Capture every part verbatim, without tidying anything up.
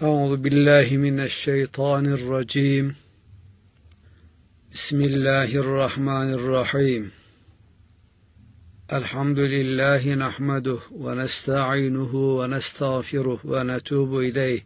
Euzu billahi mineşşeytanirracim. Bismillahirrahmanirrahim. Elhamdülillahi nahmeduhu ve nesta'inuhu ve nestağfiruhu ve netubu ileyh.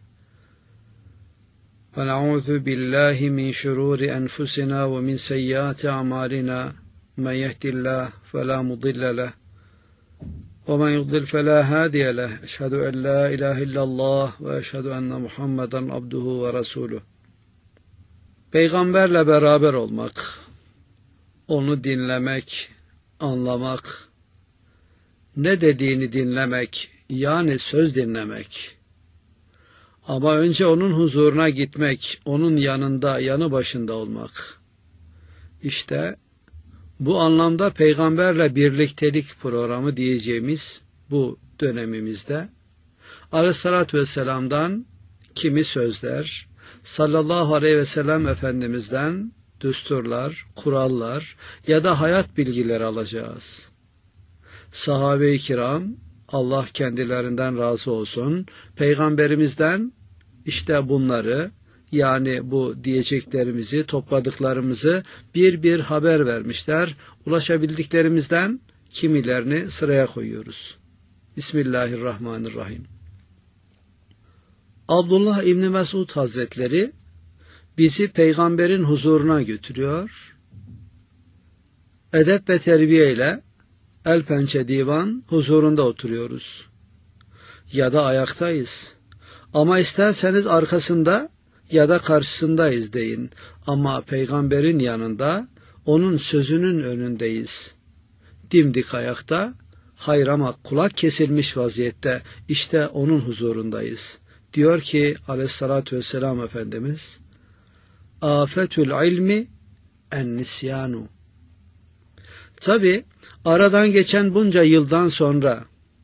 Ve na'udzu billahi min şururi enfusina ve min seyyiati a'malina. Men yehdihillahu fela mudille leh. Ve men yudlil fela hadiye leh. Eşhedü en la ilahe illallah ve eşhedü enne Muhammeden abduhu ve resuluh. Peygamberle beraber olmak, onu dinlemek, anlamak, ne dediğini dinlemek, yani söz dinlemek. Ama önce onun huzuruna gitmek, onun yanında, yanı başında olmak. İşte bu anlamda peygamberle birliktelik programı diyeceğimiz bu dönemimizde Aleyhisselatü Vesselam'dan kimi sözler, sallallahu aleyhi ve sellem Efendimiz'den düsturlar, kurallar ya da hayat bilgileri alacağız. Sahabe-i kiram, Allah kendilerinden razı olsun, peygamberimizden işte bunları, yani bu diyeceklerimizi, topladıklarımızı bir bir haber vermişler. Ulaşabildiklerimizden kimilerini sıraya koyuyoruz. Bismillahirrahmanirrahim. Abdullah İbni Mesud Hazretleri bizi peygamberin huzuruna götürüyor. Edep ve terbiye ile el pençe divan huzurunda oturuyoruz. Ya da ayaktayız. Ama isterseniz arkasında ya da karşısındayız deyin. Ama peygamberin yanında, onun sözünün önündeyiz. Dimdik ayakta, hayır ama kulak kesilmiş vaziyette, işte onun huzurundayız. Diyor ki Aleyhissalatü vesselam Efendimiz, afetül ilmi en nisyanu. Tabi aradan geçen bunca yıldan sonra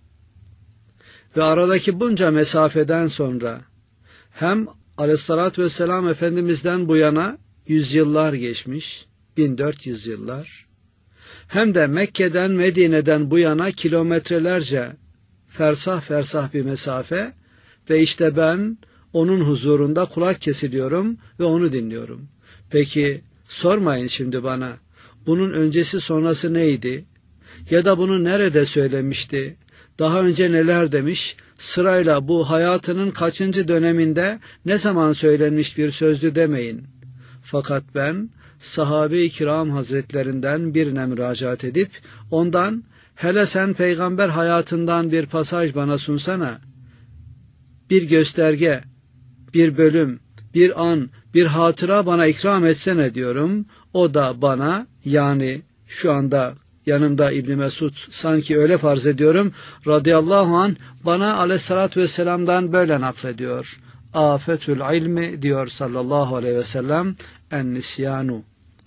ve aradaki bunca mesafeden sonra hem Aleyhissalatü vesselam Efendimiz'den bu yana yüzyıllar geçmiş, bin dört yüz yıllar, hem de Mekke'den Medine'den bu yana kilometrelerce fersah fersah bir mesafe ve işte ben onun huzurunda kulak kesiliyorum ve onu dinliyorum. Peki sormayın şimdi bana, bunun öncesi sonrası neydi? Ya da bunu nerede söylemişti? Daha önce neler demiş? Sırayla bu hayatının kaçıncı döneminde ne zaman söylenmiş bir sözdü demeyin. Fakat ben sahabe-i kiram hazretlerinden birine müracaat edip ondan hele sen peygamber hayatından bir pasaj bana sunsana, bir gösterge, bir bölüm, bir an, bir hatıra bana ikram etsene diyorum. O da bana, yani şu anda yanımda İbni Mesud, sanki öyle farz ediyorum, radıyallahu anh bana Aleyhisselatü Vesselam'dan böyle naklediyor. Afetül ilmi diyor sallallahu aleyhi ve sellem en nisyanu.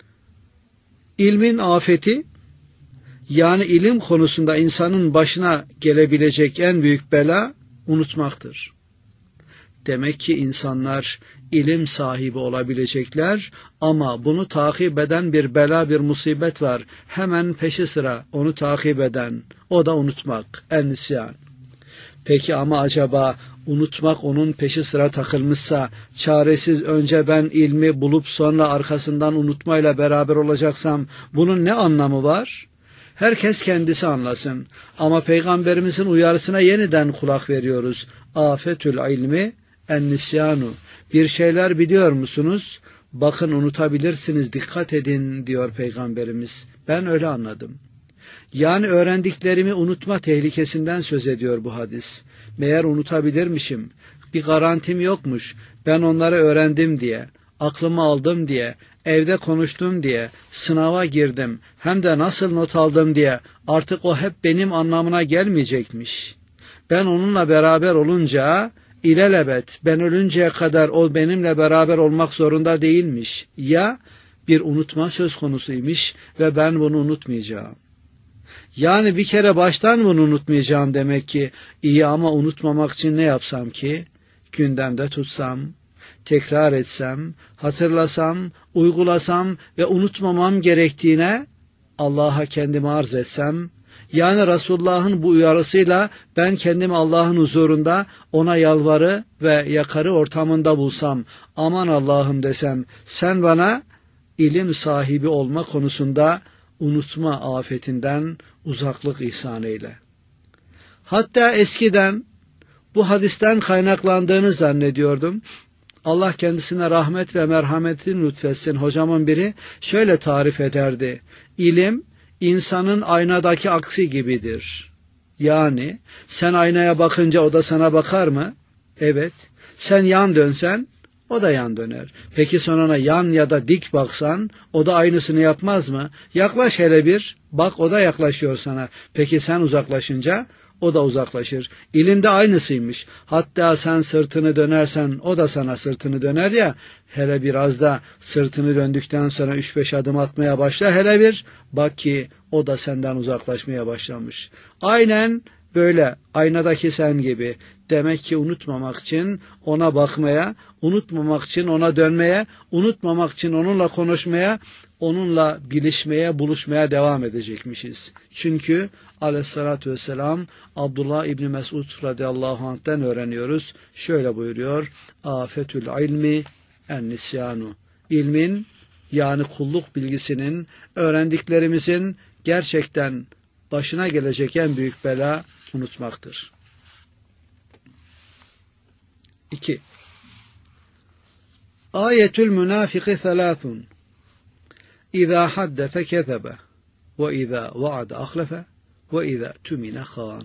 İlmin afeti, yani ilim konusunda insanın başına gelebilecek en büyük bela unutmaktır. Demek ki insanlar ilim sahibi olabilecekler ama bunu takip eden bir bela, bir musibet var. Hemen peşi sıra onu takip eden, o da unutmak, en-nisyan. Peki ama acaba unutmak onun peşi sıra takılmışsa, çaresiz önce ben ilmi bulup sonra arkasından unutmayla beraber olacaksam bunun ne anlamı var? Herkes kendisi anlasın. Ama Peygamberimizin uyarısına yeniden kulak veriyoruz. Afetül ilmi en-nisyanu. Bir şeyler biliyor musunuz? Bakın unutabilirsiniz, dikkat edin diyor Peygamberimiz. Ben öyle anladım. Yani öğrendiklerimi unutma tehlikesinden söz ediyor bu hadis. Meğer unutabilirmişim. Bir garantim yokmuş. Ben onları öğrendim diye, aklıma aldım diye, evde konuştum diye, sınava girdim, hem de nasıl not aldım diye artık o hep benim anlamına gelmeyecekmiş. Ben onunla beraber olunca İlelebet ben ölünceye kadar o benimle beraber olmak zorunda değilmiş. Ya bir unutma söz konusuymuş ve ben bunu unutmayacağım. Yani bir kere baştan bunu unutmayacağım demek ki. İyi ama unutmamak için ne yapsam ki? Gündemde tutsam, tekrar etsem, hatırlasam, uygulasam ve unutmamam gerektiğine Allah'a kendimi arz etsem, Yani Resulullah'ın bu uyarısıyla ben kendimi Allah'ın huzurunda ona yalvarı ve yakarı ortamında bulsam, aman Allah'ım desem, sen bana ilim sahibi olma konusunda unutma afetinden uzaklık ihsan eyle. Hatta eskiden bu hadisten kaynaklandığını zannediyordum. Allah kendisine rahmet ve merhametini lütfetsin. Hocamın biri şöyle tarif ederdi. İlim, insanın aynadaki aksi gibidir. Yani sen aynaya bakınca o da sana bakar mı? Evet. Sen yan dönsen o da yan döner. Peki sen ona yan ya da dik baksan o da aynısını yapmaz mı? Yaklaş hele bir, bak o da yaklaşıyor sana. Peki sen uzaklaşınca o da uzaklaşır. İlim de aynısıymış. Hatta sen sırtını dönersen o da sana sırtını döner ya. Hele biraz da sırtını döndükten sonra üç beş adım atmaya başla hele bir. Bak ki o da senden uzaklaşmaya başlamış. Aynen böyle aynadaki sen gibi. Demek ki unutmamak için ona bakmaya, unutmamak için ona dönmeye, unutmamak için onunla konuşmaya, onunla bilişmeye, buluşmaya devam edecekmişiz. Çünkü aleyhissalatü vesselam Abdullah İbni Mesud radıyallahu anh'ten öğreniyoruz. Şöyle buyuruyor. Afetül ilmi en nisyanu. İlmin yani kulluk bilgisinin, öğrendiklerimizin gerçekten başına gelecek en büyük bela unutmaktır. İki. Ayetül münafiki thelâthun. İzâ haddese kezebe ve izâ vaade ahlefe ve izâ tümine khân.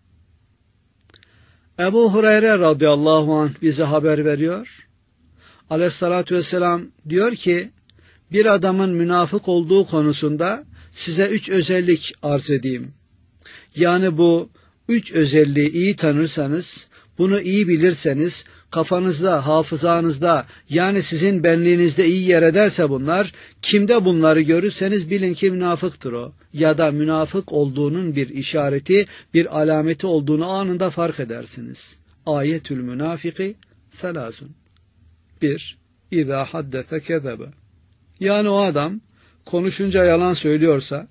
Ebu Hureyre radıyallahu anh bize haber veriyor. Aleyhissalatü vesselam diyor ki, bir adamın münafık olduğu konusunda size üç özellik arz edeyim. Yani bu üç özelliği iyi tanırsanız, bunu iyi bilirseniz, kafanızda, hafızanızda, yani sizin benliğinizde iyi yer ederse bunlar, kimde bunları görürseniz bilin ki münafıktır o. Ya da münafık olduğunun bir işareti, bir alameti olduğunu anında fark edersiniz. Ayetül münafiki selâsun. Bir, İzâ haddese kezebe. Yani o adam konuşunca yalan söylüyorsa,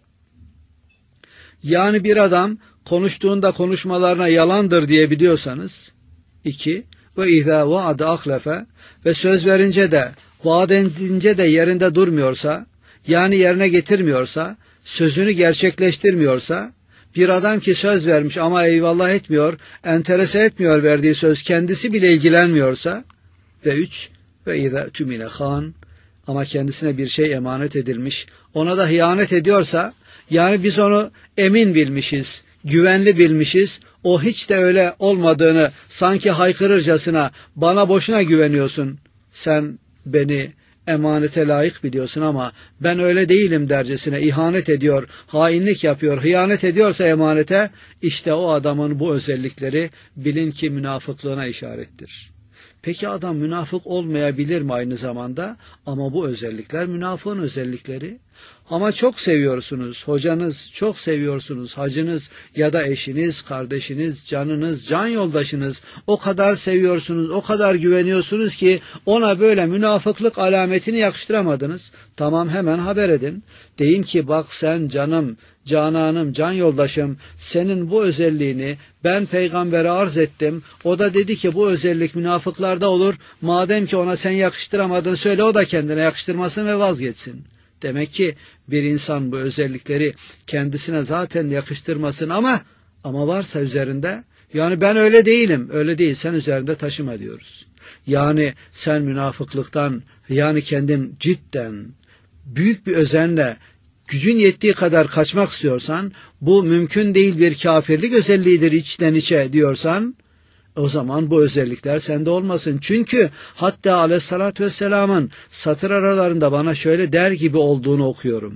yani bir adam konuştuğunda konuşmalarına yalandır diye biliyorsanız, iki, ve izâ vaade ahlefe, ve söz verince de, vaat edince de yerinde durmuyorsa, yani yerine getirmiyorsa, sözünü gerçekleştirmiyorsa, bir adam ki söz vermiş ama eyvallah etmiyor, enterese etmiyor verdiği söz, kendisi bile ilgilenmiyorsa, ve üç, ve izâ tümine khân, ama kendisine bir şey emanet edilmiş, ona da hıyanet ediyorsa, yani biz onu emin bilmişiz, güvenli bilmişiz, o hiç de öyle olmadığını sanki haykırırcasına, bana boşuna güveniyorsun, sen beni emanete layık biliyorsun ama ben öyle değilim dercesine ihanet ediyor, hainlik yapıyor, hıyanet ediyorsa emanete, işte o adamın bu özellikleri bilin ki münafıklığına işarettir. Peki adam münafık olmayabilir mi aynı zamanda? Ama bu özellikler münafığın özellikleri. Ama çok seviyorsunuz, hocanız, çok seviyorsunuz, hacınız ya da eşiniz, kardeşiniz, canınız, can yoldaşınız, o kadar seviyorsunuz, o kadar güveniyorsunuz ki ona böyle münafıklık alametini yakıştıramadınız. Tamam, hemen haber edin. Deyin ki bak sen canım, cananım, can yoldaşım, senin bu özelliğini ben peygambere arz ettim. O da dedi ki bu özellik münafıklarda olur. Madem ki ona sen yakıştıramadın, söyle o da kendine yakıştırmasın ve vazgeçsin. Demek ki bir insan bu özellikleri kendisine zaten yakıştırmasın ama ama varsa üzerinde, yani ben öyle değilim, öyle değil, sen üzerinde taşıma diyoruz. Yani sen münafıklıktan, yani kendin cidden büyük bir özenle gücün yettiği kadar kaçmak istiyorsan, bu mümkün değil bir kafirlik özelliğidir içten içe diyorsan, o zaman bu özellikler sende olmasın. Çünkü hatta aleyhissalatü vesselamın satır aralarında bana şöyle der gibi olduğunu okuyorum.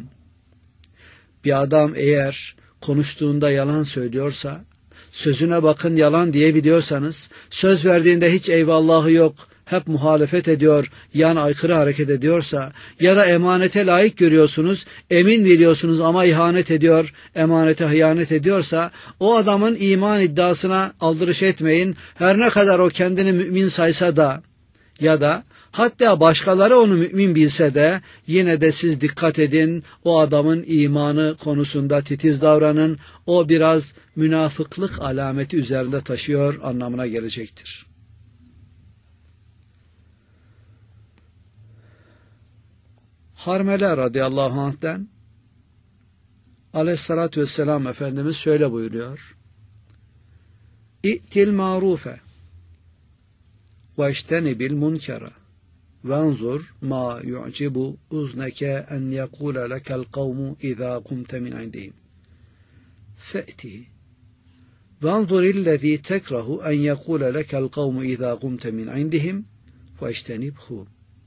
Bir adam eğer konuştuğunda yalan söylüyorsa, sözüne bakın yalan diyebiliyorsanız, söz verdiğinde hiç eyvallahı yok, hep muhalefet ediyor, yan aykırı hareket ediyorsa, ya da emanete layık görüyorsunuz, emin biliyorsunuz ama ihanet ediyor, emanete hıyanet ediyorsa, o adamın iman iddiasına aldırış etmeyin. Her ne kadar o kendini mümin saysa da, Ya da hatta başkaları onu mümin bilse de yine de siz dikkat edin, o adamın imanı konusunda titiz davranın, o biraz münafıklık alameti üzerinde taşıyor anlamına gelecektir. Harmele radıyallahu anh'ten aleyhissalatü vesselam Efendimiz şöyle buyuruyor: İ'til ma'rufe ve iştenibil munkara venzur ma yu'cibu uzneke en yekule lekel kavmu izâ kumte min indihim fe'tihi venzur illezî tekrahu en yekule lekel kavmu izâ kumte min indihim ve iştenibhu.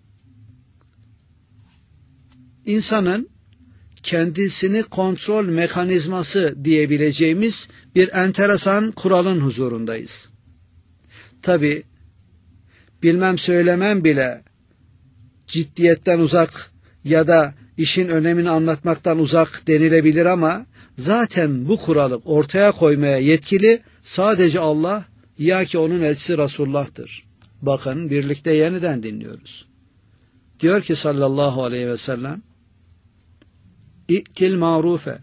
İnsanın kendisini kontrol mekanizması diyebileceğimiz bir enteresan kuralın huzurundayız. Tabi bilmem söylemem bile ciddiyetten uzak ya da işin önemini anlatmaktan uzak denilebilir ama zaten bu kuralı ortaya koymaya yetkili sadece Allah, ya ki onun elçisi Resulullah'tır. Bakın birlikte yeniden dinliyoruz. Diyor ki sallallahu aleyhi ve sellem: İ'til ma'rufe.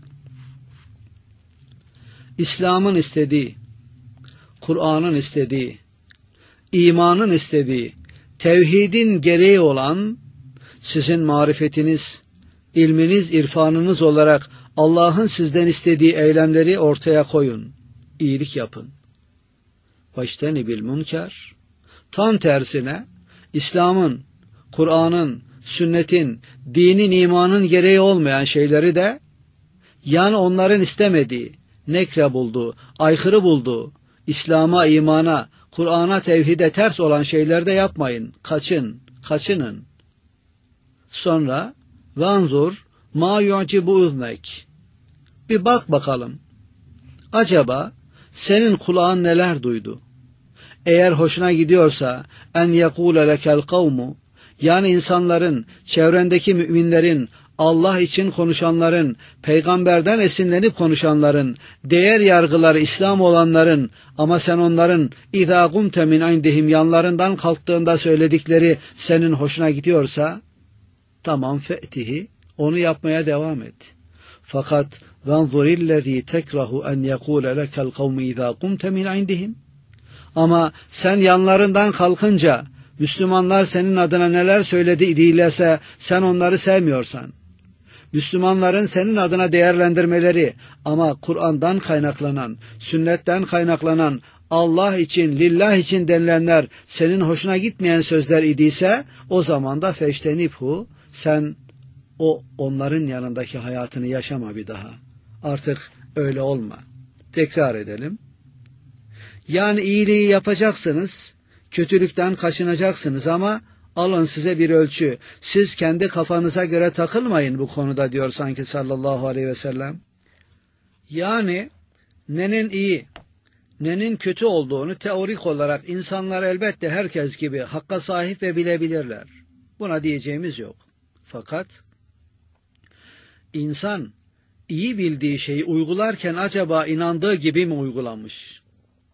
İslam'ın istediği, Kur'an'ın istediği, imanın istediği, tevhidin gereği olan sizin marifetiniz, ilminiz, irfanınız olarak Allah'ın sizden istediği eylemleri ortaya koyun. İyilik yapın. Veçtenibil münker. Tam tersine İslam'ın, Kur'an'ın, sünnetin, dinin, imanın gereği olmayan şeyleri de, yani onların istemediği, nekre bulduğu, aykırı bulduğu, İslam'a, imana, Kur'an'a, tevhide ters olan şeyleri de yapmayın. Kaçın, kaçının. Sonra vanzur ma yu'cibu uznek. Bir bak bakalım. Acaba senin kulağın neler duydu? Eğer hoşuna gidiyorsa en yekule lekel kavmu, yani insanların, çevrendeki müminlerin, Allah için konuşanların, peygamberden esinlenip konuşanların, değer yargıları İslam olanların, ama sen onların اِذَا قُمْتَ مِنْ عِنْدِهِمْ yanlarından kalktığında söyledikleri senin hoşuna gidiyorsa, tamam fe'tihi, onu yapmaya devam et. Fakat وَانْظُرِ الَّذ۪ي تَكْرَهُ اَنْ يَقُولَ لَكَ الْقَوْمِ اِذَا قُمْتَ مِنْ عِنْدِهِمْ. Ama sen yanlarından kalkınca Müslümanlar senin adına neler söyledi değilse sen onları sevmiyorsan, Müslümanların senin adına değerlendirmeleri ama Kur'an'dan kaynaklanan, sünnetten kaynaklanan, Allah için, lillah için denilenler senin hoşuna gitmeyen sözler idiyse, o zaman da feştenibhu, sen o onların yanındaki hayatını yaşama bir daha. Artık öyle olma. Tekrar edelim. Yani iyiliği yapacaksınız, kötülükten kaçınacaksınız ama alın size bir ölçü. Siz kendi kafanıza göre takılmayın bu konuda, diyor sanki sallallahu aleyhi ve sellem. Yani nenin iyi, nenin kötü olduğunu teorik olarak insanlar elbette herkes gibi hakka sahip ve bilebilirler. Buna diyeceğimiz yok. Fakat insan iyi bildiği şeyi uygularken acaba inandığı gibi mi uygulamış?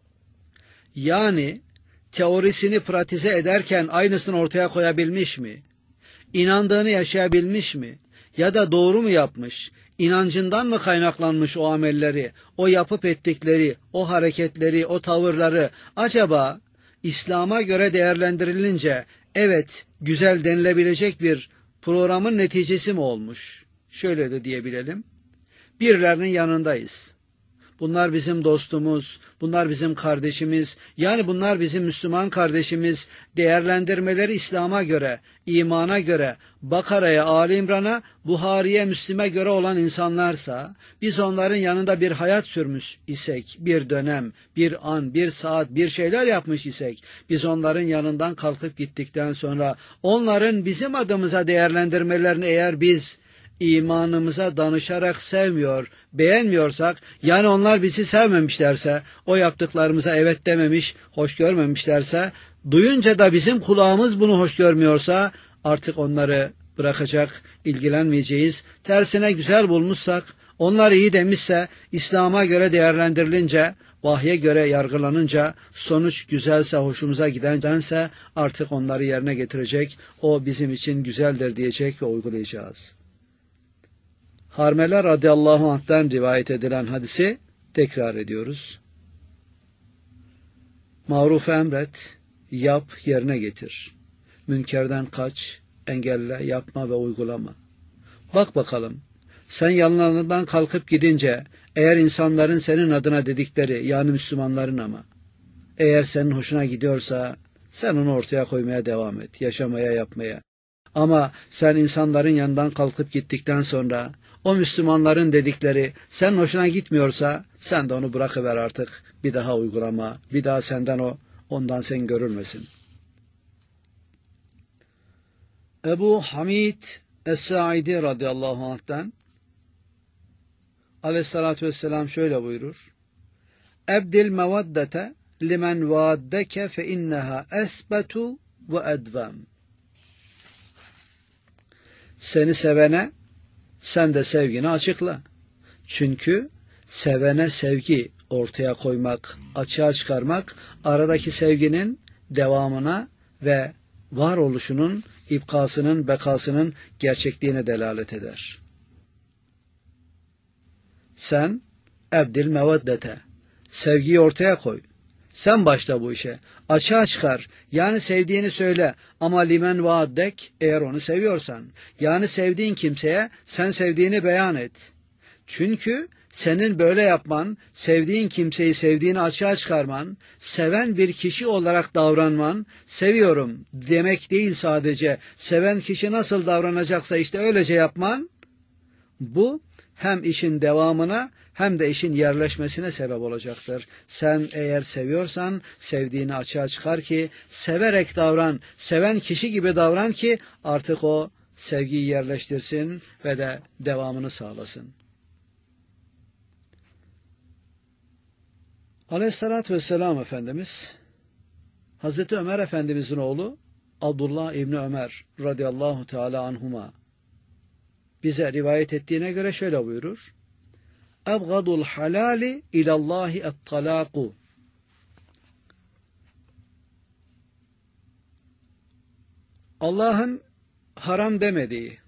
Yani teorisini pratize ederken aynısını ortaya koyabilmiş mi? İnandığını yaşayabilmiş mi? Ya da doğru mu yapmış? İnancından mı kaynaklanmış o amelleri, o yapıp ettikleri, o hareketleri, o tavırları acaba İslam'a göre değerlendirilince evet güzel denilebilecek bir programın neticesi mi olmuş? Şöyle de diyebilelim. Birilerinin yanındayız. Bunlar bizim dostumuz, bunlar bizim kardeşimiz, yani bunlar bizim Müslüman kardeşimiz. Değerlendirmeleri İslam'a göre, imana göre, Bakara'ya, Ali İmran'a, Buhari'ye, Müslim'e göre olan insanlarsa, biz onların yanında bir hayat sürmüş isek, bir dönem, bir an, bir saat, bir şeyler yapmış isek, biz onların yanından kalkıp gittikten sonra, onların bizim adımıza değerlendirmelerini eğer biz imanımıza danışarak sevmiyor, beğenmiyorsak, yani onlar bizi sevmemişlerse, o yaptıklarımıza evet dememiş, hoş görmemişlerse, duyunca da bizim kulağımız bunu hoş görmüyorsa, artık onları bırakacak, ilgilenmeyeceğiz. Tersine güzel bulmuşsak, onlar iyi demişse, İslam'a göre değerlendirilince, vahye göre yargılanınca sonuç güzelse, hoşumuza gidendense artık onları yerine getirecek, o bizim için güzeldir diyecek ve uygulayacağız. Harmele radıyallahu anh'tan rivayet edilen hadisi tekrar ediyoruz. Maruf emret, yap, yerine getir. Münkerden kaç, engelle, yapma ve uygulama. Bak bakalım, sen yanlarından kalkıp gidince, eğer insanların senin adına dedikleri, yani Müslümanların ama, eğer senin hoşuna gidiyorsa, sen onu ortaya koymaya devam et, yaşamaya, yapmaya. Ama sen insanların yanından kalkıp gittikten sonra, o Müslümanların dedikleri senin hoşuna gitmiyorsa, sen de onu bırakıver artık, bir daha uygulama, bir daha senden o, ondan sen görülmesin. Ebu Hamid Es-Sa'idi radıyallahu anh'ten aleyhissalatü vesselam şöyle buyurur. Ebdil mevaddete limen vaaddeke fe inneha esbetu ve edvem. Seni sevene sen de sevgini açıkla. Çünkü sevene sevgi ortaya koymak, açığa çıkarmak, aradaki sevginin devamına ve varoluşunun, ibkasının, bekasının gerçekliğine delalet eder. Sen ebdil mevaddete, sevgiyi ortaya koy. Sen başla bu işe. Açığa çıkar. Yani sevdiğini söyle. Ama limen vaaddek, eğer onu seviyorsan. Yani sevdiğin kimseye sen sevdiğini beyan et. Çünkü senin böyle yapman, sevdiğin kimseyi sevdiğini açığa çıkarman, seven bir kişi olarak davranman, seviyorum demek değil sadece. Seven kişi nasıl davranacaksa işte öylece yapman, bu hem işin devamına hem de işin yerleşmesine sebep olacaktır. Sen eğer seviyorsan sevdiğini açığa çıkar ki, severek davran, seven kişi gibi davran ki artık o sevgiyi yerleştirsin ve de devamını sağlasın. Aleyhissalatü vesselam Efendimiz, Hazreti Ömer Efendimizin oğlu Abdullah İbni Ömer radıyallahu teala anhuma bize rivayet ettiğine göre şöyle buyurur. Ebgadul halali ilallahi et-talaku. Allah'ın haram demediği,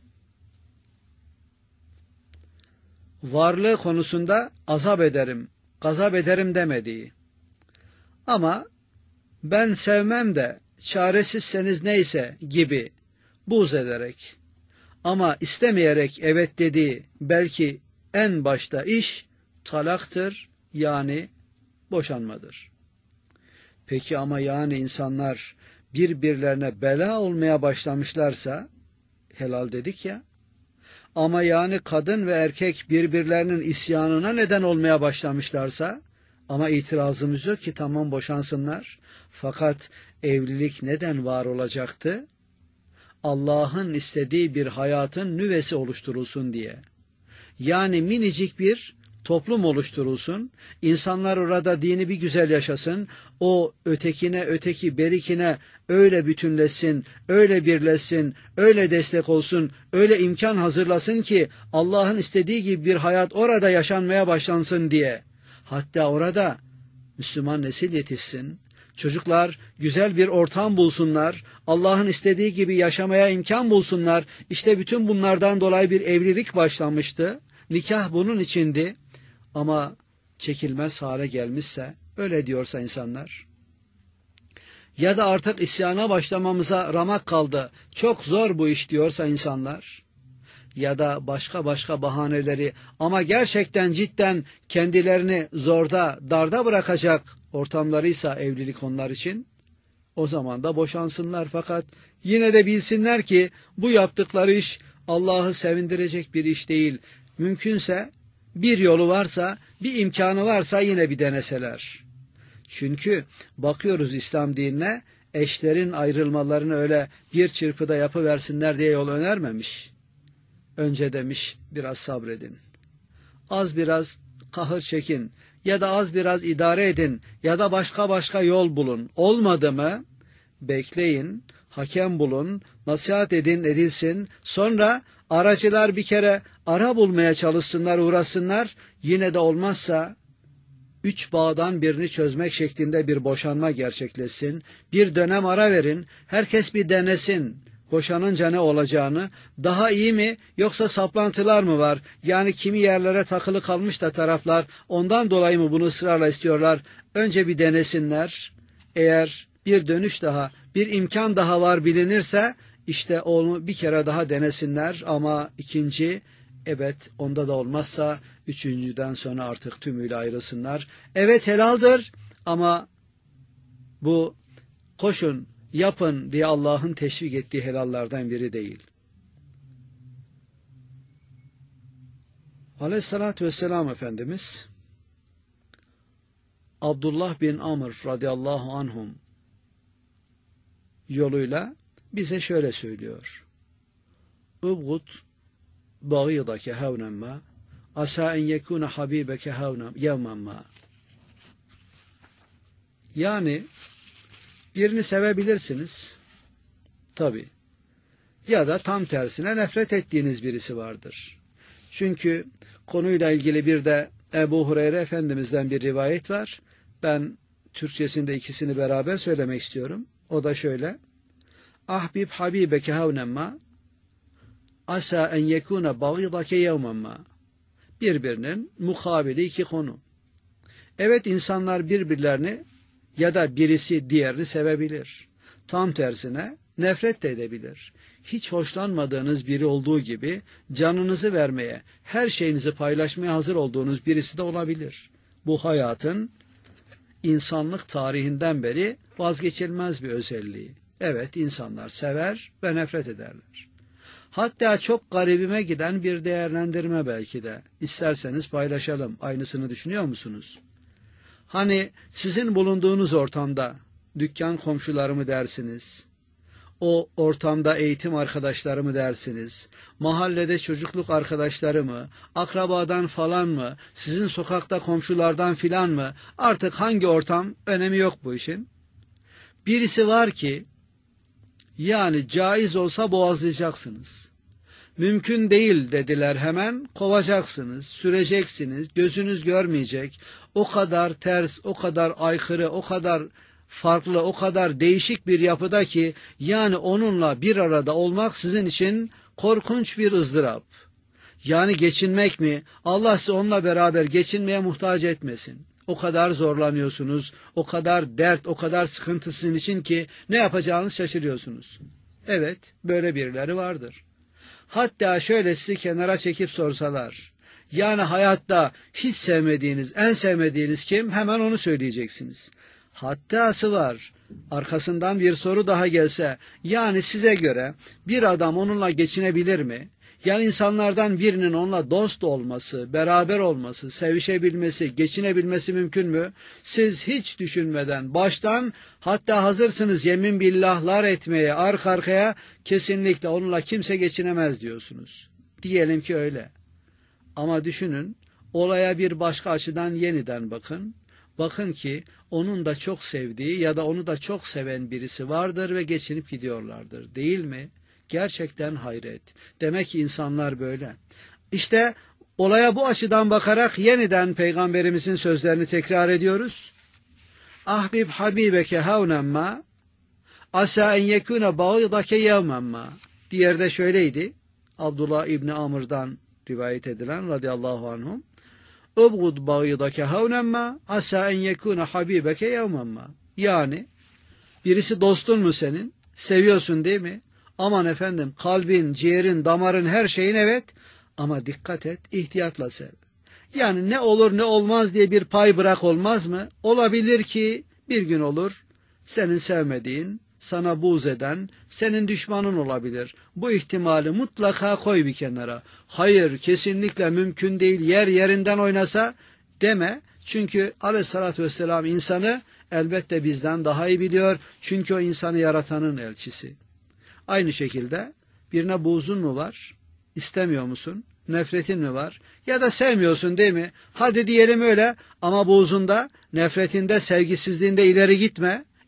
varlığı konusunda azap ederim, gazap ederim demediği, ama ben sevmem de çaresizseniz neyse gibi buğz ederek ama istemeyerek evet dediği belki en başta iş talaktır, yani boşanmadır. Peki ama yani insanlar birbirlerine bela olmaya başlamışlarsa, helal dedik ya, ama yani kadın ve erkek birbirlerinin isyanına neden olmaya başlamışlarsa, ama itirazımız yok ki tamam boşansınlar, fakat evlilik neden var olacaktı? Allah'ın istediği bir hayatın nüvesi oluşturulsun diye. Yani minicik bir toplum oluşturulsun, insanlar orada dini bir güzel yaşasın, o ötekine, öteki berikine öyle bütünleşsin, öyle birleşsin, öyle destek olsun, öyle imkan hazırlasın ki Allah'ın istediği gibi bir hayat orada yaşanmaya başlansın diye. Hatta orada Müslüman nesil yetişsin, çocuklar güzel bir ortam bulsunlar, Allah'ın istediği gibi yaşamaya imkan bulsunlar. İşte bütün bunlardan dolayı bir evlilik başlamıştı. Nikah bunun içindi. Ama çekilmez hale gelmişse, öyle diyorsa insanlar, ya da artık isyana başlamamıza ramak kaldı, çok zor bu iş diyorsa insanlar, ya da başka başka bahaneleri ama gerçekten cidden kendilerini zorda, darda bırakacak ortamlarıysa evlilik onlar için, o zaman da boşansınlar. Fakat yine de bilsinler ki bu yaptıkları iş Allah'ı sevindirecek bir iş değil. Mümkünse bir yolu varsa, bir imkanı varsa yine bir deneseler. Çünkü bakıyoruz İslam dinine, eşlerin ayrılmalarını öyle bir çırpıda yapıversinler diye yol önermemiş. Önce demiş biraz sabredin, az biraz kahır çekin ya da az biraz idare edin ya da başka başka yol bulun. Olmadı mı bekleyin, hakem bulun, nasihat edin, edilsin. Sonra aracılar bir kere ara bulmaya çalışsınlar, uğraşsınlar. Yine de olmazsa üç bağdan birini çözmek şeklinde bir boşanma gerçekleşsin. Bir dönem ara verin, herkes bir denesin. Boşanınca ne olacağını, daha iyi mi yoksa saplantılar mı var? Yani kimi yerlere takılı kalmış da taraflar ondan dolayı mı bunu ısrarla istiyorlar? Önce bir denesinler. Eğer bir dönüş daha, bir imkan daha var bilinirse işte onu bir kere daha denesinler. Ama ikinci, evet onda da olmazsa üçüncüden sonra artık tümüyle ayrılsınlar. Evet helaldir ama bu koşun, yapın diye Allah'ın teşvik ettiği helallardan biri değil. Aleyhissalatü vesselam Efendimiz Abdullah bin Amr radıyallahu anhum yoluyla bize şöyle söylüyor. Ubgut bağidake havnen ma asa en yekune habibeke havnen yevmen ma. Yani birini sevebilirsiniz. Tabi. Ya da tam tersine nefret ettiğiniz birisi vardır. Çünkü konuyla ilgili bir de Ebu Hureyre Efendimiz'den bir rivayet var. Ben Türkçesinde ikisini beraber söylemek istiyorum. O da şöyle. Ahbib habibeke havnemma asa en yekune bağidake yevmenma. Birbirinin mukabili iki konu. Evet insanlar birbirlerini ya da birisi diğerini sevebilir. Tam tersine nefret de edebilir. Hiç hoşlanmadığınız biri olduğu gibi canınızı vermeye, her şeyinizi paylaşmaya hazır olduğunuz birisi de olabilir. Bu hayatın insanlık tarihinden beri vazgeçilmez bir özelliği. Evet insanlar sever ve nefret ederler. Hatta çok garibime giden bir değerlendirme belki de. İsterseniz paylaşalım. Aynısını düşünüyor musunuz? Hani sizin bulunduğunuz ortamda dükkan komşuları mı dersiniz? O ortamda eğitim arkadaşları mı dersiniz? Mahallede çocukluk arkadaşları mı? Akrabadan falan mı? Sizin sokakta komşulardan filan mı? Artık hangi ortam önemi yok bu işin. Birisi var ki yani caiz olsa boğazlayacaksınız. Mümkün değil dediler hemen kovacaksınız, süreceksiniz, gözünüz görmeyecek. O kadar ters, o kadar aykırı, o kadar farklı, o kadar değişik bir yapıda ki yani onunla bir arada olmak sizin için korkunç bir ızdırap. Yani geçinmek mi? Allah sizi onunla beraber geçinmeye muhtaç etmesin. O kadar zorlanıyorsunuz, o kadar dert, o kadar sıkıntı sizin için ki ne yapacağınızı şaşırıyorsunuz. Evet, böyle birileri vardır. Hatta şöyle sizi kenara çekip sorsalar, yani hayatta hiç sevmediğiniz, en sevmediğiniz kim? Hemen onu söyleyeceksiniz. Hattası var. Arkasından bir soru daha gelse, yani size göre bir adam onunla geçinebilir mi? Yani insanlardan birinin onunla dost olması, beraber olması, sevişebilmesi, geçinebilmesi mümkün mü? Siz hiç düşünmeden baştan hatta hazırsınız yemin billahlar etmeye arka arkaya kesinlikle onunla kimse geçinemez diyorsunuz. Diyelim ki öyle. Ama düşünün olaya bir başka açıdan yeniden bakın. Bakın ki onun da çok sevdiği ya da onu da çok seven birisi vardır ve geçinip gidiyorlardır değil mi? Gerçekten hayret. Demek ki insanlar böyle. İşte olaya bu açıdan bakarak yeniden Peygamberimizin sözlerini tekrar ediyoruz. Ahbib habibeke havnemma asa en yekune bağidake yevmenma. Diğer de şöyleydi. Abdullah İbni Amr'dan rivayet edilen radıyallahu anhum. Ubgud bağidake havnemma asa en yekune habibeke yevmenma. Yani birisi dostun mu senin? Seviyorsun değil mi? Aman efendim kalbin, ciğerin, damarın her şeyin evet ama dikkat et ihtiyatla sev. Yani ne olur ne olmaz diye bir pay bırak olmaz mı? Olabilir ki bir gün olur senin sevmediğin, sana buğz eden, senin düşmanın olabilir. Bu ihtimali mutlaka koy bir kenara. Hayır kesinlikle mümkün değil yer yerinden oynasa deme. Çünkü aleyhissalatü vesselam insanı elbette bizden daha iyi biliyor. Çünkü o insanı yaratanın elçisi. Aynı şekilde birine buğzun mu var? İstemiyor musun? Nefretin mi var? Ya da sevmiyorsun değil mi? Hadi diyelim öyle ama buğzunda, nefretinde, sevgisizliğinde ileri gitme.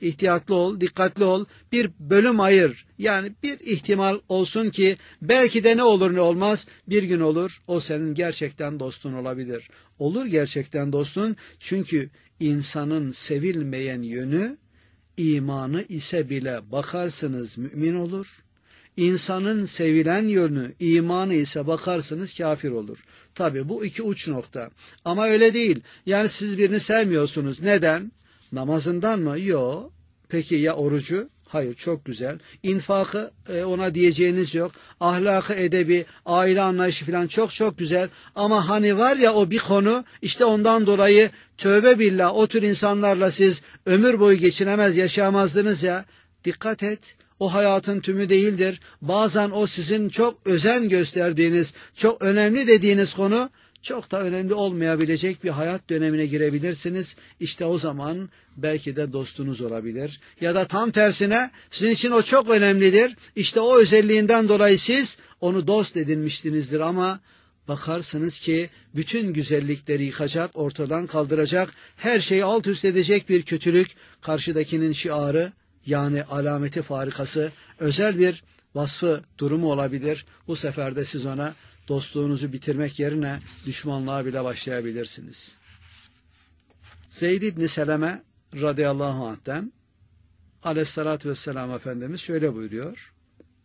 ihtiyatlı ol, dikkatli ol, bir bölüm ayır. Yani bir ihtimal olsun ki belki de ne olur ne olmaz bir gün olur o senin gerçekten dostun olabilir. Olur gerçekten dostun, çünkü insanın sevilmeyen yönü imanı ise bile bakarsınız mümin olur. İnsanın sevilen yönü, imanı ise bakarsınız kafir olur. Tabi bu iki uç nokta. Ama öyle değil. Yani siz birini sevmiyorsunuz. Neden? Namazından mı? Yok. Peki ya orucu? Hayır, çok güzel. İnfakı e, ona diyeceğiniz yok. Ahlakı, edebi, aile anlayışı falan çok çok güzel. Ama hani var ya o bir konu, işte ondan dolayı tövbe billah o tür insanlarla siz ömür boyu geçinemez, yaşayamazdınız ya. Dikkat et. O hayatın tümü değildir. Bazen o sizin çok özen gösterdiğiniz, çok önemli dediğiniz konu çok da önemli olmayabilecek bir hayat dönemine girebilirsiniz. İşte o zaman belki de dostunuz olabilir. Ya da tam tersine sizin için o çok önemlidir. İşte o özelliğinden dolayı siz onu dost edinmişsinizdir ama bakarsınız ki bütün güzellikleri yıkacak, ortadan kaldıracak, her şeyi alt üst edecek bir kötülük, karşıdakinin şiarı, yani alameti farikası, özel bir vasfı, durumu olabilir. Bu sefer de siz ona dostluğunuzu bitirmek yerine düşmanlığa bile başlayabilirsiniz. Zeyd İbni Seleme radıyallahu anh'ten aleyhissalatü vesselam Efendimiz şöyle buyuruyor.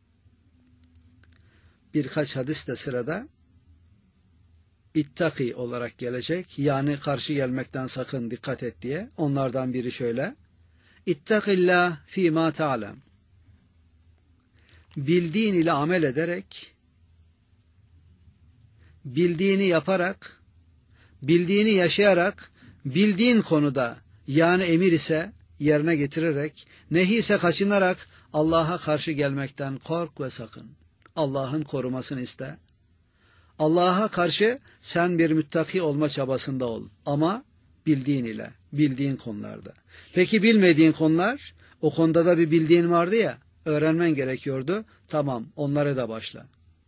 Birkaç hadis de sırada ittaki olarak gelecek. Yani karşı gelmekten sakın, dikkat et diye. Onlardan biri şöyle. İttakillah fîmâ ta'lem. Bildiğin ile amel ederek, bildiğini yaparak, bildiğini yaşayarak, bildiğin konuda, yani emir ise yerine getirerek, nehi ise kaçınarak Allah'a karşı gelmekten kork ve sakın. Allah'ın korumasını iste. Allah'a karşı sen bir müttaki olma çabasında ol. Ama bildiğin ile, bildiğin konularda. Peki bilmediğin konular, o konuda da bir bildiğin vardı ya, öğrenmen gerekiyordu. Tamam, onlara da başla.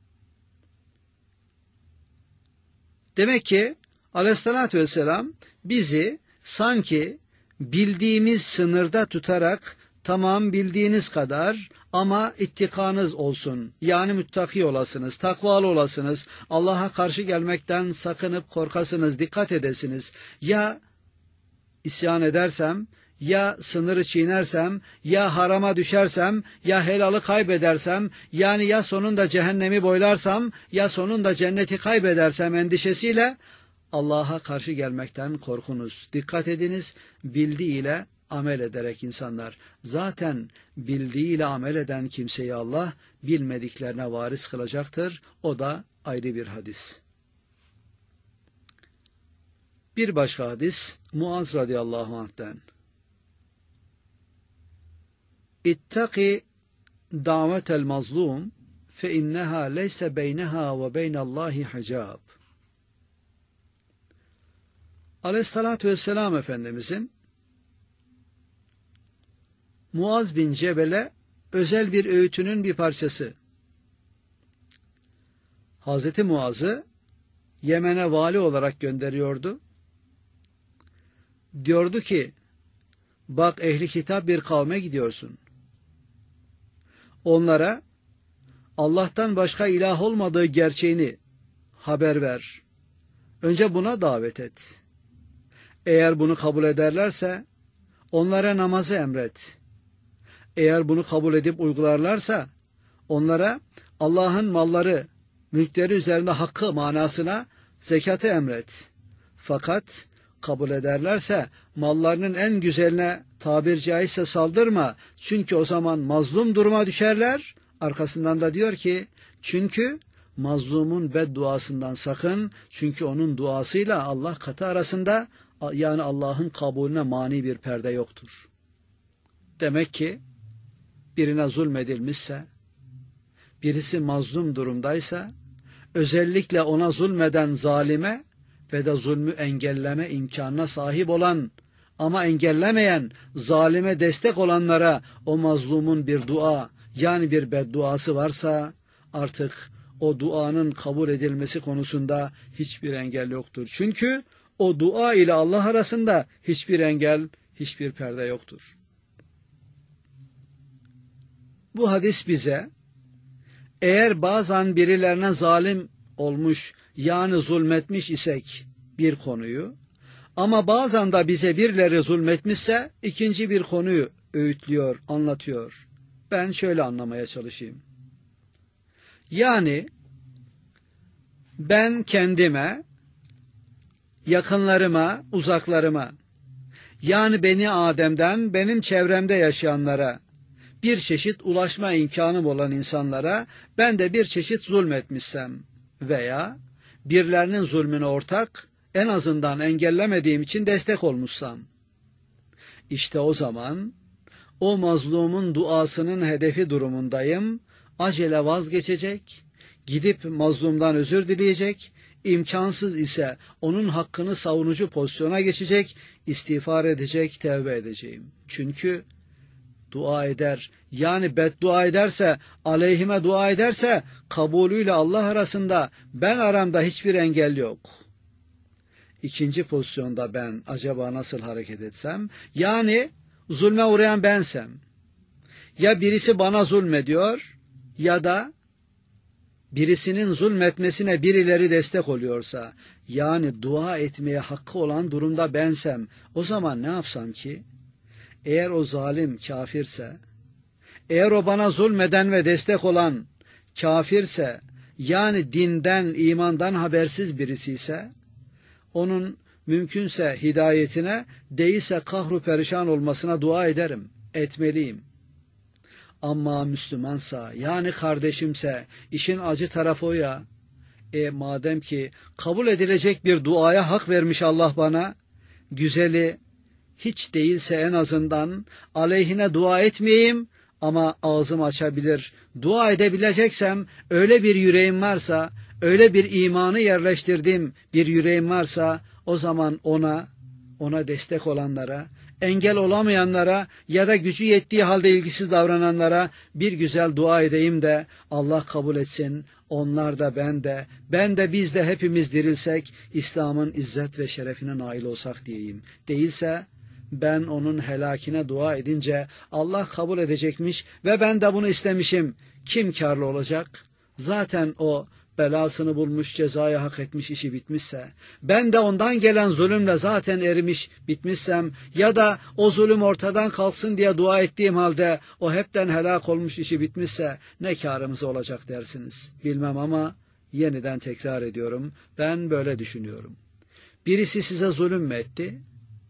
Demek ki aleyhissalatü vesselam bizi sanki bildiğimiz sınırda tutarak, tamam bildiğiniz kadar ama ittikanız olsun. Yani müttaki olasınız, takvalı olasınız, Allah'a karşı gelmekten sakınıp korkasınız, dikkat edesiniz. Ya isyan edersem, ya sınırı çiğnersem, ya harama düşersem, ya helalı kaybedersem, yani ya sonunda cehennemi boylarsam, ya sonunda cenneti kaybedersem endişesiyle Allah'a karşı gelmekten korkunuz. Dikkat ediniz, bildiğiyle amel ederek insanlar. Zaten bildiğiyle amel eden kimseyi Allah bilmediklerine varis kılacaktır. O da ayrı bir hadis. Bir başka hadis Muaz radıyallahu anh'ten. İttaki davetel mazlum fe inneha leyse beyneha ve beynallahi hicab. Aleyhissalatü vesselam Efendimizin Muaz bin Cebel'e özel bir öğütünün bir parçası. Hazreti Muaz'ı Yemen'e vali olarak gönderiyordu. Diyordu ki, bak ehli kitap bir kavme gidiyorsun. Onlara Allah'tan başka ilah olmadığı gerçeğini haber ver. Önce buna davet et. Eğer bunu kabul ederlerse onlara namazı emret. Eğer bunu kabul edip uygularlarsa onlara Allah'ın malları, mülkleri üzerinde hakkı manasına zekatı emret. Fakat kabul ederlerse mallarının en güzeline tabir caizse saldırma. Çünkü o zaman mazlum duruma düşerler. Arkasından da diyor ki, çünkü mazlumun bedduasından sakın. Çünkü onun duasıyla Allah katı arasında, yani Allah'ın kabulüne mani bir perde yoktur. Demek ki birine zulmedilmişse, birisi mazlum durumdaysa, özellikle ona zulmeden zalime ve de zulmü engelleme imkanına sahip olan ama engellemeyen, zalime destek olanlara o mazlumun bir dua, yani bir bedduası varsa artık o duanın kabul edilmesi konusunda hiçbir engel yoktur. Çünkü o dua ile Allah arasında hiçbir engel, hiçbir perde yoktur. Bu hadis bize eğer bazen birilerine zalim olmuş yani zulmetmiş isek bir konuyu ama bazen de bize birileri zulmetmişse ikinci bir konuyu öğütlüyor, anlatıyor. Ben şöyle anlamaya çalışayım. Yani ben kendime, yakınlarıma, uzaklarıma, yani Beni Adem'den benim çevremde yaşayanlara, bir çeşit ulaşma imkanım olan insanlara ben de bir çeşit zulmetmişsem veya birilerinin zulmüne ortak, en azından engellemediğim için destek olmuşsam, işte o zaman o mazlumun duasının hedefi durumundayım, acele vazgeçecek, gidip mazlumdan özür dileyecek, imkansız ise onun hakkını savunucu pozisyona geçecek, istiğfar edecek, tevbe edeceğim. Çünkü dua eder, yani beddua ederse, aleyhime dua ederse, kabulüyle Allah arasında, ben aramda hiçbir engel yok. İkinci pozisyonda ben acaba nasıl hareket etsem, yani zulme uğrayan bensem, ya birisi bana zulmediyor ya da birisinin zulmetmesine birileri destek oluyorsa, yani dua etmeye hakkı olan durumda bensem, o zaman ne yapsam ki? Eğer o zalim kafirse, eğer o bana zulmeden ve destek olan kafirse, yani dinden, imandan habersiz birisi ise, onun mümkünse hidayetine, değilse kahru perişan olmasına dua ederim, etmeliyim. Ama Müslümansa, yani kardeşimse, işin acı tarafı o ya, e madem ki kabul edilecek bir duaya hak vermiş Allah bana, güzeli, hiç değilse en azından aleyhine dua etmeyeyim ama ağzım açabilir, dua edebileceksem, öyle bir yüreğim varsa, öyle bir imanı yerleştirdiğim bir yüreğim varsa, o zaman ona, ona destek olanlara, engel olamayanlara ya da gücü yettiği halde ilgisiz davrananlara bir güzel dua edeyim de Allah kabul etsin. Onlar da ben de, ben de biz de hepimiz dirilsek, İslam'ın izzet ve şerefine nail olsak diyeyim. Değilse ben onun helakine dua edince Allah kabul edecekmiş ve ben de bunu istemişim. Kim kârlı olacak? Zaten o belasını bulmuş, cezayı hak etmiş, işi bitmişse, ben de ondan gelen zulümle zaten erimiş, bitmişsem ya da o zulüm ortadan kalksın diye dua ettiğim halde o hepten helak olmuş, işi bitmişse ne kârımız olacak dersiniz. Bilmem ama yeniden tekrar ediyorum, ben böyle düşünüyorum. Birisi size zulüm mü etti?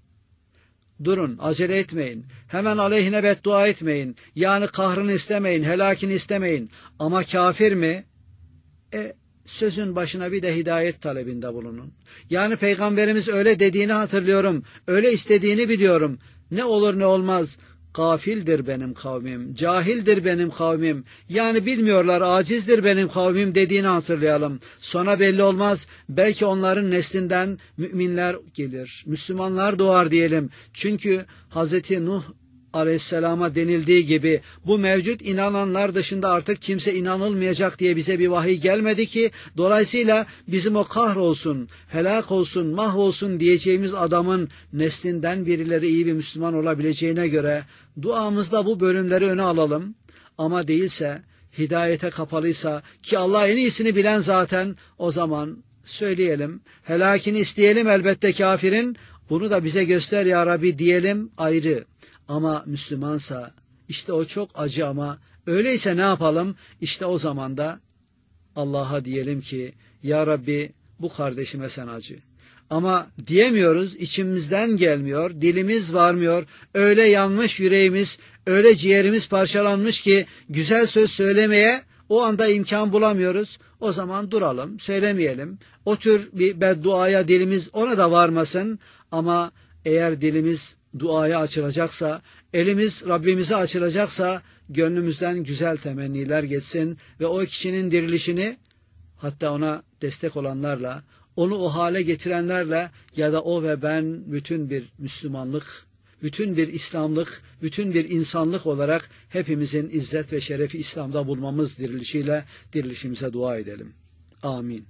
Durun, acele etmeyin. Hemen aleyhine beddua etmeyin. Yani kahrını istemeyin, helakini istemeyin. Ama kafir mi? E, sözün başına bir de hidayet talebinde bulunun. Yani Peygamberimiz öyle dediğini hatırlıyorum. Öyle istediğini biliyorum. Ne olur ne olmaz. Gafildir benim kavmim, cahildir benim kavmim, yani bilmiyorlar, acizdir benim kavmim dediğini hatırlayalım. Sonra belli olmaz, belki onların neslinden müminler gelir, Müslümanlar doğar diyelim. Çünkü Hazreti Nuh Aleyhisselam'a denildiği gibi bu mevcut inananlar dışında artık kimse inanılmayacak diye bize bir vahiy gelmedi ki, dolayısıyla bizim o kahrolsun, helak olsun, mahvolsun diyeceğimiz adamın neslinden birileri iyi bir Müslüman olabileceğine göre duamızda bu bölümleri öne alalım. Ama değilse, hidayete kapalıysa ki Allah en iyisini bilen zaten, o zaman söyleyelim, helakini isteyelim elbette kafirin, bunu da bize göster ya Rabbi diyelim ayrı. Ama Müslümansa işte o çok acı, ama öyleyse ne yapalım? İşte o zaman da Allah'a diyelim ki ya Rabbi bu kardeşime sen acı. Ama diyemiyoruz, içimizden gelmiyor, dilimiz varmıyor, öyle yanmış yüreğimiz, öyle ciğerimiz parçalanmış ki güzel söz söylemeye o anda imkan bulamıyoruz. O zaman duralım, söylemeyelim. O tür bir bedduaya dilimiz ona da varmasın. Ama eğer dilimiz duaya açılacaksa, elimiz Rabbimize açılacaksa, gönlümüzden güzel temenniler geçsin ve o kişinin dirilişini, hatta ona destek olanlarla, onu o hale getirenlerle ya da o ve ben bütün bir Müslümanlık, bütün bir İslamlık, bütün bir insanlık olarak hepimizin izzet ve şerefi İslam'da bulmamız dirilişiyle dirilişimize dua edelim. Amin.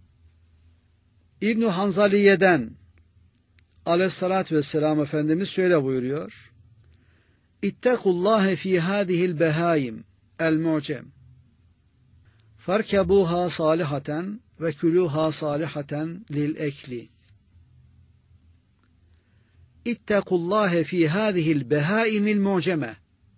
İbn-i Hanzaliye'den Aleyhissalatü vesselam Efendimiz şöyle buyuruyor: İttekullâhe fî hâdihil behâim El-Mu'cem. Farkebuha salihaten ve kuluha salihaten lil ekli. İttekullâhe fî hâzihil behâimil mu'ceme.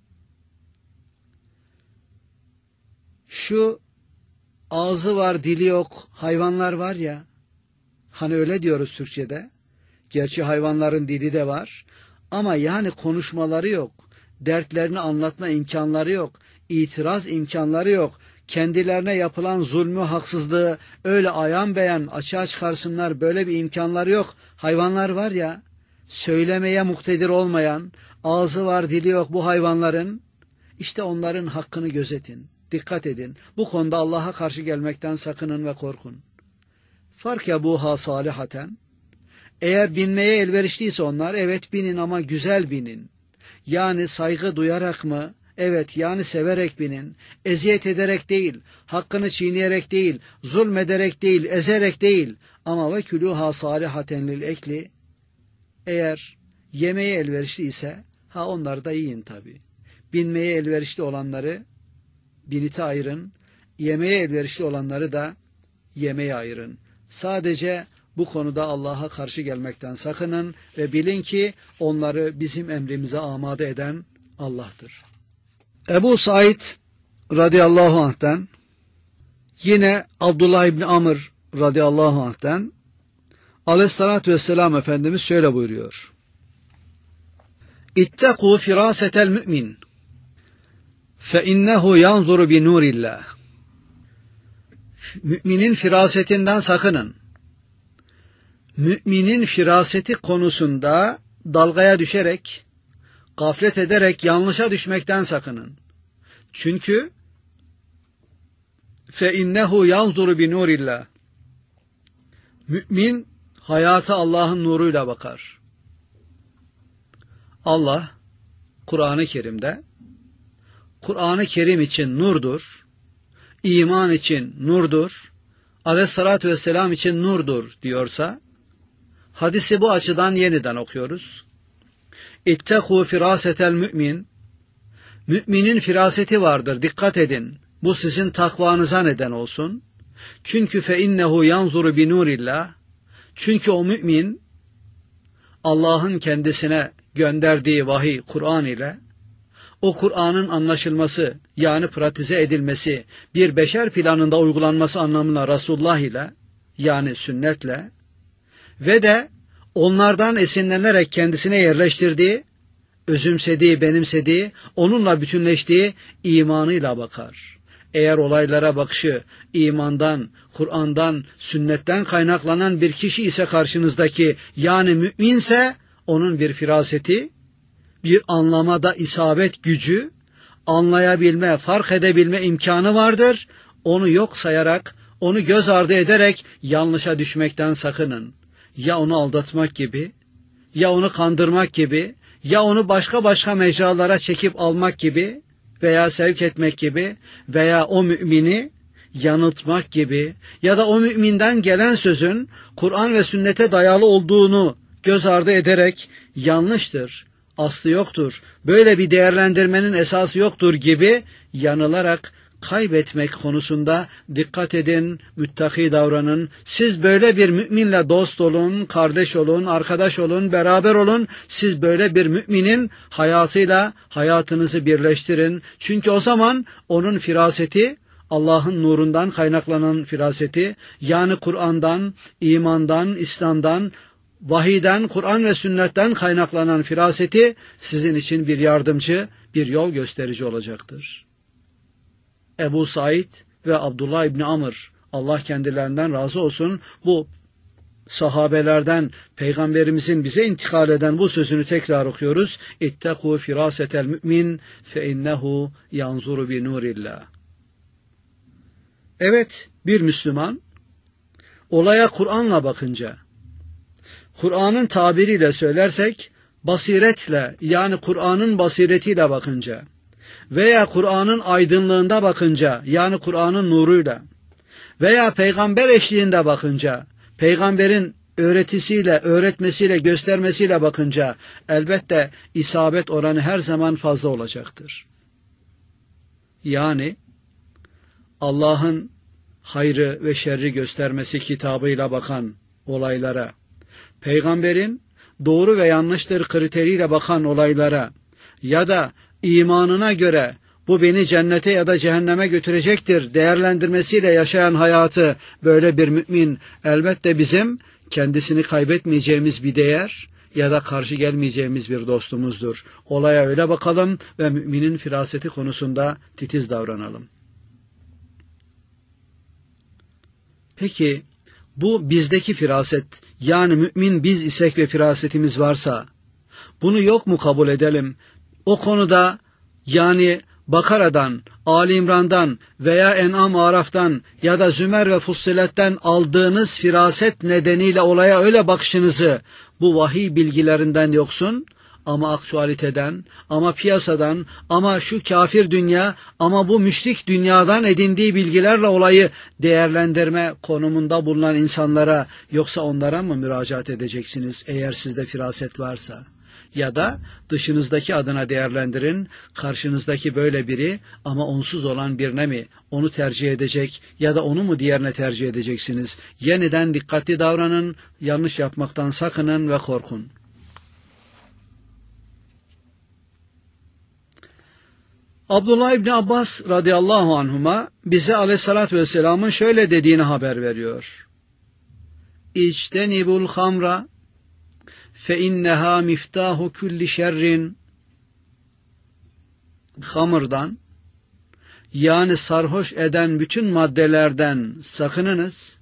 Şu ağzı var, dili yok hayvanlar var ya, hani öyle diyoruz Türkçe'de. Gerçi hayvanların dili de var ama yani konuşmaları yok, dertlerini anlatma imkanları yok, itiraz imkanları yok. Kendilerine yapılan zulmü, haksızlığı öyle ayan beyan açığa çıkarsınlar, böyle bir imkanları yok. Hayvanlar var ya, söylemeye muktedir olmayan, ağzı var, dili yok bu hayvanların, işte onların hakkını gözetin, dikkat edin. Bu konuda Allah'a karşı gelmekten sakının ve korkun. Farkebuha salihaten. Eğer binmeye elverişliyse onlar, evet binin ama güzel binin. Yani saygı duyarak mı? Evet, yani severek binin. Eziyet ederek değil, hakkını çiğneyerek değil, zulmederek değil, ezerek değil. Ama ve külüha salihaten lil ekli. Eğer yemeye elverişli ise, ha onları da yiyin tabi. Binmeye elverişli olanları binite ayırın, yemeye elverişli olanları da yemeye ayırın. Sadece bu konuda Allah'a karşı gelmekten sakının ve bilin ki onları bizim emrimize amade eden Allah'tır. Ebu Said radıyallahu anh'ten, yine Abdullah İbni Amr radıyallahu anh'ten aleyhissalatü vesselam Efendimiz şöyle buyuruyor. İttekû firâsetel mü'min fe innehu yanzuru bi nurillah. Müminin firasetinden sakının. Müminin firaseti konusunda dalgaya düşerek, gaflet ederek yanlışa düşmekten sakının. Çünkü fe innehu yanzuru bi nurillah. Mümin hayata Allah'ın nuruyla bakar. Allah Kur'an-ı Kerim'de Kur'an-ı Kerim için nurdur, iman için nurdur, aleyhissalatü vesselam için nurdur diyorsa, hadisi bu açıdan yeniden okuyoruz. İttekû firâsetel mü'min. Müminin firaseti vardır, dikkat edin. Bu sizin takvanıza neden olsun. Çünkü fe innehu yanzuru bi nurillah. Çünkü o mümin Allah'ın kendisine gönderdiği vahiy Kur'an ile, o Kur'an'ın anlaşılması yani pratize edilmesi, bir beşer planında uygulanması anlamına Resulullah ile yani sünnetle ve de onlardan esinlenerek kendisine yerleştirdiği, özümsediği, benimsediği, onunla bütünleştiği imanıyla bakar. Eğer olaylara bakışı imandan, Kur'an'dan, sünnetten kaynaklanan bir kişi ise karşınızdaki, yani müminse, onun bir firaseti, bir anlamada isabet gücü, anlayabilme, fark edebilme imkanı vardır. Onu yok sayarak, onu göz ardı ederek yanlışa düşmekten sakının. Ya onu aldatmak gibi, ya onu kandırmak gibi, ya onu başka başka mecralara çekip almak gibi veya sevk etmek gibi veya o mümini yanıltmak gibi ya da o müminden gelen sözün Kur'an ve sünnete dayalı olduğunu göz ardı ederek yanlıştır, aslı yoktur, böyle bir değerlendirmenin esası yoktur gibi yanılarak kaybetmek konusunda dikkat edin, müttaki davranın. Siz böyle bir müminle dost olun, kardeş olun, arkadaş olun, beraber olun. Siz böyle bir müminin hayatıyla hayatınızı birleştirin. Çünkü o zaman onun firaseti, Allah'ın nurundan kaynaklanan firaseti, yani Kur'an'dan, imandan, İslam'dan, vahiyden, Kur'an ve sünnetten kaynaklanan firaseti sizin için bir yardımcı, bir yol gösterici olacaktır. Ebu Said ve Abdullah İbni Amr, Allah kendilerinden razı olsun, bu sahabelerden Peygamberimizin bize intikal eden bu sözünü tekrar okuyoruz. İttekû firâsetel mü'min fe innehu yanzuru bi nurillah. Evet, bir Müslüman olaya Kur'an'la bakınca, Kur'an'ın tabiriyle söylersek basiretle, yani Kur'an'ın basiretiyle bakınca veya Kur'an'ın aydınlığında bakınca, yani Kur'an'ın nuruyla veya peygamber eşliğinde bakınca, peygamberin öğretisiyle, öğretmesiyle, göstermesiyle bakınca elbette isabet oranı her zaman fazla olacaktır. Yani Allah'ın hayrı ve şerri göstermesi kitabıyla bakan olaylara, peygamberin doğru ve yanlıştır kriteriyle bakan olaylara ya da imanına göre bu beni cennete ya da cehenneme götürecektir değerlendirmesiyle yaşayan hayatı böyle bir mümin elbette bizim kendisini kaybetmeyeceğimiz bir değer ya da karşı gelmeyeceğimiz bir dostumuzdur. Olaya öyle bakalım ve müminin firaseti konusunda titiz davranalım. Peki bu bizdeki firaset, yani mümin biz isek ve firasetimiz varsa bunu yok mu kabul edelim? O konuda yani Bakara'dan, Ali İmran'dan veya En'am Araf'tan ya da Zümer ve Fussilet'ten aldığınız firaset nedeniyle olaya öyle bakışınızı bu vahiy bilgilerinden yoksun ama aktüaliteden, ama piyasadan, ama şu kafir dünya, ama bu müşrik dünyadan edindiği bilgilerle olayı değerlendirme konumunda bulunan insanlara, yoksa onlara mı müracaat edeceksiniz eğer sizde firaset varsa? Ya da dışınızdaki adına değerlendirin, karşınızdaki böyle biri ama onsuz olan birine mi onu tercih edecek ya da onu mu diğerine tercih edeceksiniz? Yeniden dikkatli davranın, yanlış yapmaktan sakının ve korkun. Abdullah İbni Abbas radıyallahu anhuma bize aleyhissalatü vesselamın şöyle dediğini haber veriyor. İçtenibul hamra fe inneha miftahu kulli şerrin. Hamırdan, yani sarhoş eden bütün maddelerden sakınınız,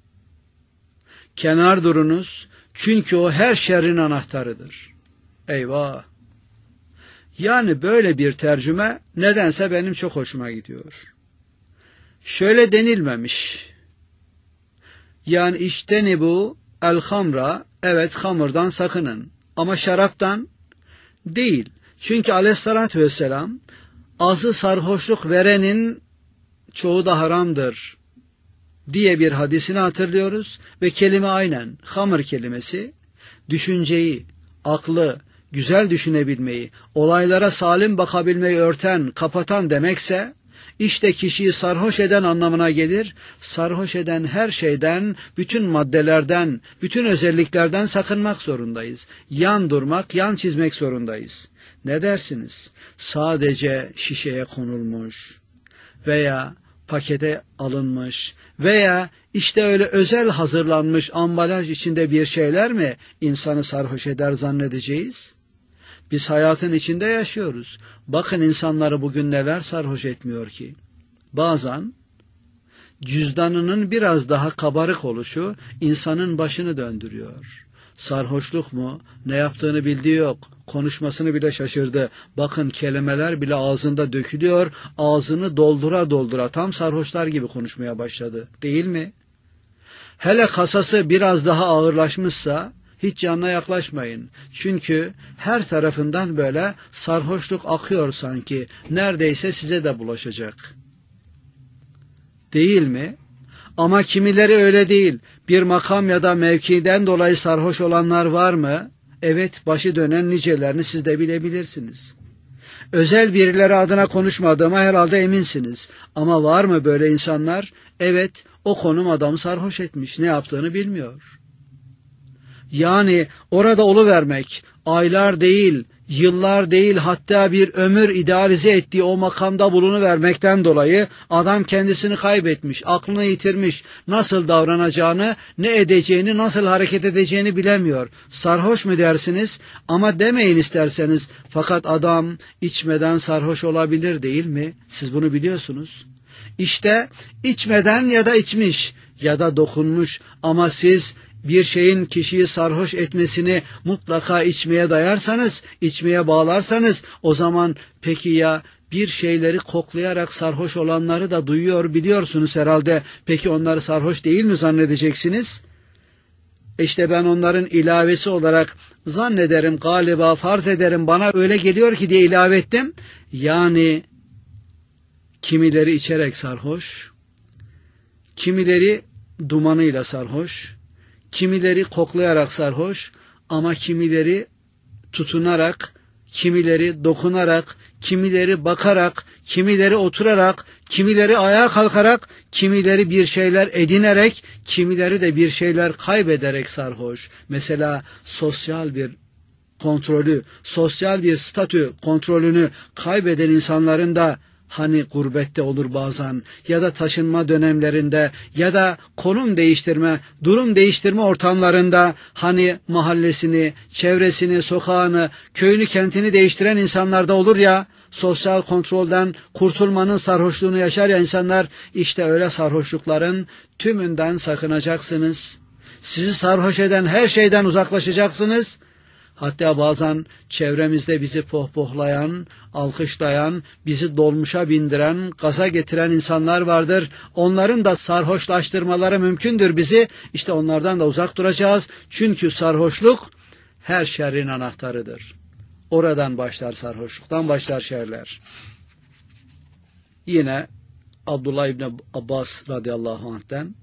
kenar durunuz, çünkü o her şerrin anahtarıdır. Eyvah! Yani böyle bir tercüme nedense benim çok hoşuma gidiyor. Şöyle denilmemiş. Yani işteni bu el hamra, evet hamırdan sakının ama şaraptan değil. Çünkü aleyhissalatü vesselam azı sarhoşluk verenin çoğu da haramdır diye bir hadisini hatırlıyoruz ve kelime aynen hamır kelimesi düşünceyi, aklı, güzel düşünebilmeyi, olaylara salim bakabilmeyi örten, kapatan demekse, işte kişiyi sarhoş eden anlamına gelir. Sarhoş eden her şeyden, bütün maddelerden, bütün özelliklerden sakınmak zorundayız. Yan durmak, yan çizmek zorundayız. Ne dersiniz? Sadece şişeye konulmuş veya pakete alınmış veya işte öyle özel hazırlanmış ambalaj içinde bir şeyler mi insanı sarhoş eder zannedeceğiz? Biz hayatın içinde yaşıyoruz. Bakın insanları bugün neler sarhoş etmiyor ki. Bazen cüzdanının biraz daha kabarık oluşu insanın başını döndürüyor. Sarhoşluk mu? Ne yaptığını bildiği yok. Konuşmasını bile şaşırdı. Bakın kelimeler bile ağzında dökülüyor. Ağzını doldura doldura tam sarhoşlar gibi konuşmaya başladı. Değil mi? Hele kasası biraz daha ağırlaşmışsa hiç yanına yaklaşmayın. Çünkü her tarafından böyle sarhoşluk akıyor sanki. Neredeyse size de bulaşacak. Değil mi? Ama kimileri öyle değil. Bir makam ya da mevkiden dolayı sarhoş olanlar var mı? Evet, başı dönen nicelerini siz de bilebilirsiniz. Özel birileri adına konuşmadığıma herhalde eminsiniz. Ama var mı böyle insanlar? Evet, o konum adamı sarhoş etmiş. Ne yaptığını bilmiyor. Yani orada oluvermek, aylar değil, yıllar değil, hatta bir ömür idealize ettiği o makamda bulunuvermekten dolayı adam kendisini kaybetmiş, aklını yitirmiş, nasıl davranacağını, ne edeceğini, nasıl hareket edeceğini bilemiyor. Sarhoş mu dersiniz? Ama demeyin isterseniz, fakat adam içmeden sarhoş olabilir değil mi? Siz bunu biliyorsunuz. İşte içmeden ya da içmiş ya da dokunmuş ama siz bir şeyin kişiyi sarhoş etmesini mutlaka içmeye dayarsanız, içmeye bağlarsanız, o zaman peki ya bir şeyleri koklayarak sarhoş olanları da duyuyor biliyorsunuz herhalde. Peki onları sarhoş değil mi zannedeceksiniz? İşte ben onların ilavesi olarak zannederim, galiba farz ederim, bana öyle geliyor ki diye ilave ettim. Yani kimileri içerek sarhoş, kimileri dumanıyla sarhoş, kimileri koklayarak sarhoş ama kimileri tutunarak, kimileri dokunarak, kimileri bakarak, kimileri oturarak, kimileri ayağa kalkarak, kimileri bir şeyler edinerek, kimileri de bir şeyler kaybederek sarhoş. Mesela sosyal bir kontrolü, sosyal bir statü kontrolünü kaybeden insanların da hani gurbette olur bazen ya da taşınma dönemlerinde ya da konum değiştirme, durum değiştirme ortamlarında hani mahallesini, çevresini, sokağını, köyünü, kentini değiştiren insanlarda olur ya, sosyal kontrolden kurtulmanın sarhoşluğunu yaşar ya insanlar, işte öyle sarhoşlukların tümünden sakınacaksınız. Sizi sarhoş eden her şeyden uzaklaşacaksınız. Hatta bazen çevremizde bizi pohpohlayan, alkışlayan, bizi dolmuşa bindiren, gaza getiren insanlar vardır. Onların da sarhoşlaştırmaları mümkündür bizi. İşte onlardan da uzak duracağız. Çünkü sarhoşluk her şerrin anahtarıdır. Oradan başlar sarhoşluktan başlar şerler. Yine Abdullah İbni Abbas radıyallahu anh'ten,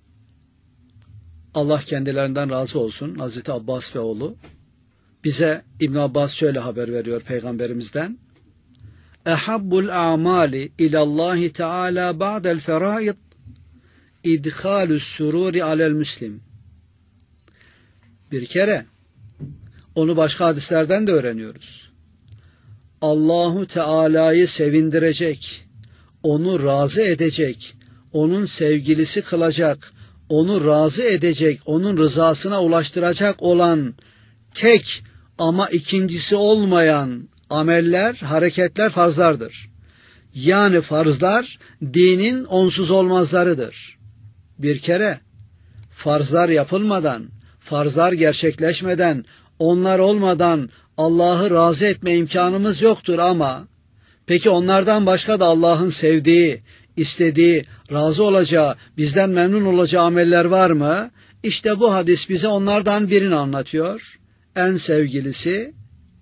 Allah kendilerinden razı olsun, Hazreti Abbas ve oğlu, bize İbn Abbas şöyle haber veriyor Peygamberimizden. Ehabbul a'mali ilallahi teala ba'del feraid idhalus sururi alel müslim. Bir kere onu başka hadislerden de öğreniyoruz. Allahu Teala'yı sevindirecek, onu razı edecek, onun sevgilisi kılacak, onu razı edecek, onun rızasına ulaştıracak olan tek ama ikincisi olmayan ameller, hareketler farzlardır. Yani farzlar dinin onsuz olmazlarıdır. Bir kere farzlar yapılmadan, farzlar gerçekleşmeden, onlar olmadan Allah'ı razı etme imkanımız yoktur ama peki onlardan başka da Allah'ın sevdiği, istediği, razı olacağı, bizden memnun olacağı ameller var mı? İşte bu hadis bize onlardan birini anlatıyor. En sevgilisi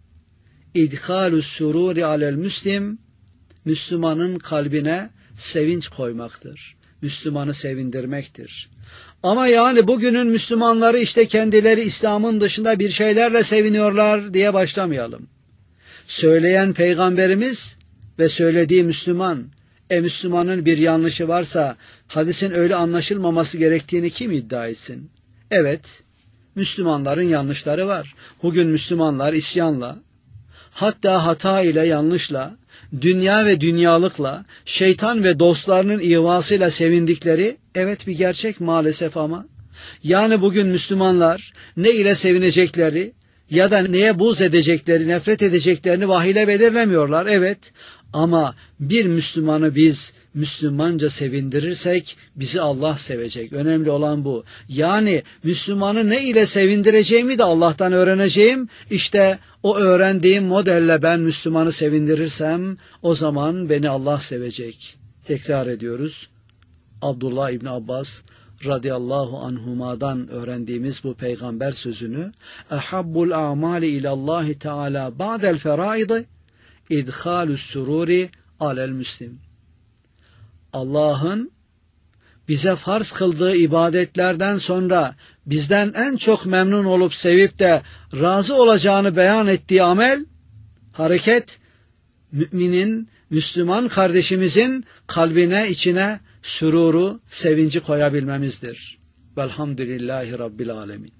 idhalus sururi alel müslim, Müslümanın kalbine sevinç koymaktır. Müslümanı sevindirmektir. Ama yani bugünün Müslümanları işte kendileri İslam'ın dışında bir şeylerle seviniyorlar diye başlamayalım. Söyleyen Peygamberimiz ve söylediği Müslüman. E Müslümanın bir yanlışı varsa hadisin öyle anlaşılmaması gerektiğini kim iddia etsin? Evet, Müslümanların yanlışları var. Bugün Müslümanlar isyanla, hatta hata ile, yanlışla, dünya ve dünyalıkla, şeytan ve dostlarının ihvasıyla sevindikleri evet bir gerçek maalesef ama. Yani bugün Müslümanlar ne ile sevinecekleri ya da neye buğz edecekleri, nefret edeceklerini vahiyle belirlemiyorlar. Evet, ama bir Müslümanı biz Müslümanca sevindirirsek bizi Allah sevecek. Önemli olan bu. Yani Müslümanı ne ile sevindireceğimi de Allah'tan öğreneceğim. İşte o öğrendiğim modelle ben Müslümanı sevindirirsem o zaman beni Allah sevecek. Tekrar ediyoruz. Abdullah İbni Abbas radıyallahu anhuma'dan öğrendiğimiz bu peygamber sözünü ehabbul a'mali ilallahi teala ba'del feraidi idhalus sururi alel müslim. Allah'ın bize farz kıldığı ibadetlerden sonra bizden en çok memnun olup sevip de razı olacağını beyan ettiği amel, hareket, müminin, Müslüman kardeşimizin kalbine, içine süruru, sevinci koyabilmemizdir. Velhamdülillahi Rabbil Alemin.